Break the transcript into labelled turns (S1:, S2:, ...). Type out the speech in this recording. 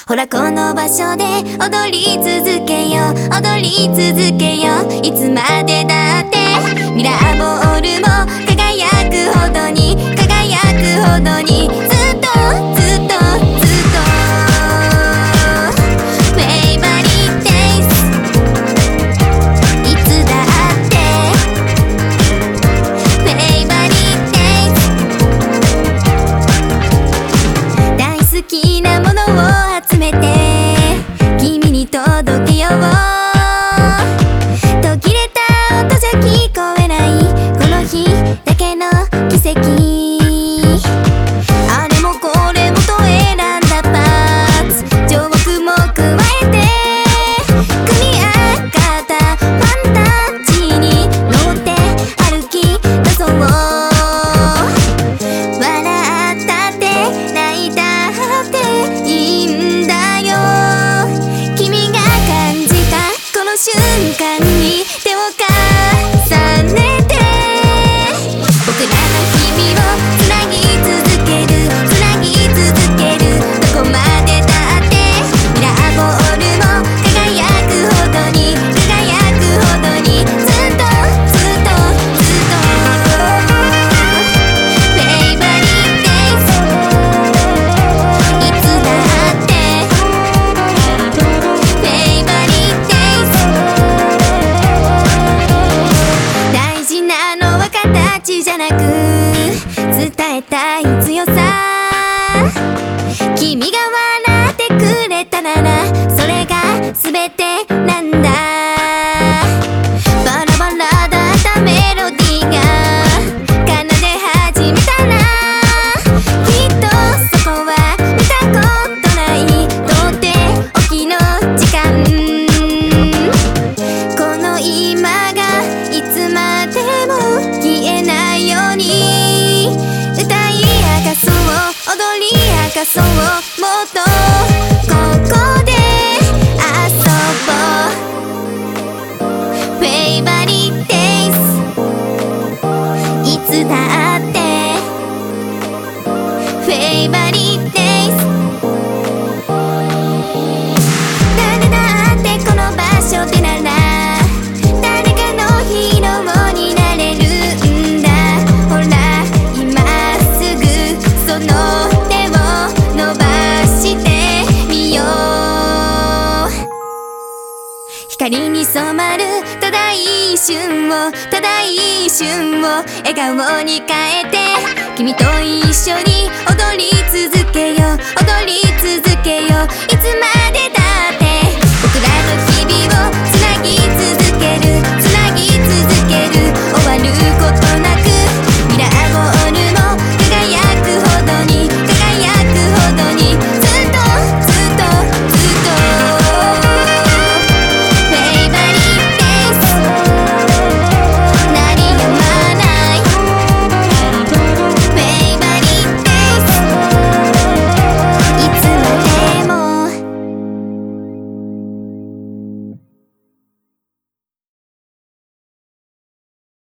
S1: ほらこの場所で踊り続けよう踊り続けよういつまでだってミラーボールも輝くほどに輝くほどにずっとずっとずっとフェイバリーデイズいつだってフェイバリーデイズ大好きなものを集めて君に届けよう途切れた音じゃ聞こえないこの日だけの奇跡あれもこれもと選んだパーツジョークも加えて組み上がったファンタジーに乗って歩き出そう笑ったって泣いたっていいんだよ君が感じたこの瞬間に手を重ねて僕らの日々をつなぎ続けるつなぎ続けるどこまでだってミラーボールも輝くほどに輝くほどにずっとずっとずっとフェイバリーデイズいつだってフェイバリーデイズ大事なのは形じゃなく伝えたい強さ君が笑ってくれたならそれが全てなんだバラバラだったメロディーが奏で始めたらきっとそこは見たことないとっておきの時間この今がいつまでも消えないように歌い明かそう踊り明かそうもっとここで遊ぼうフェイバリーデイズいつだってフェイバリーデイズ誰だってこの場所でなら誰かのヒーローになれるんだほら今すぐその手を伸ばしてみよう光に染まるただ一瞬をただ一瞬を笑顔に変えて君と一緒に踊り続けよう踊り続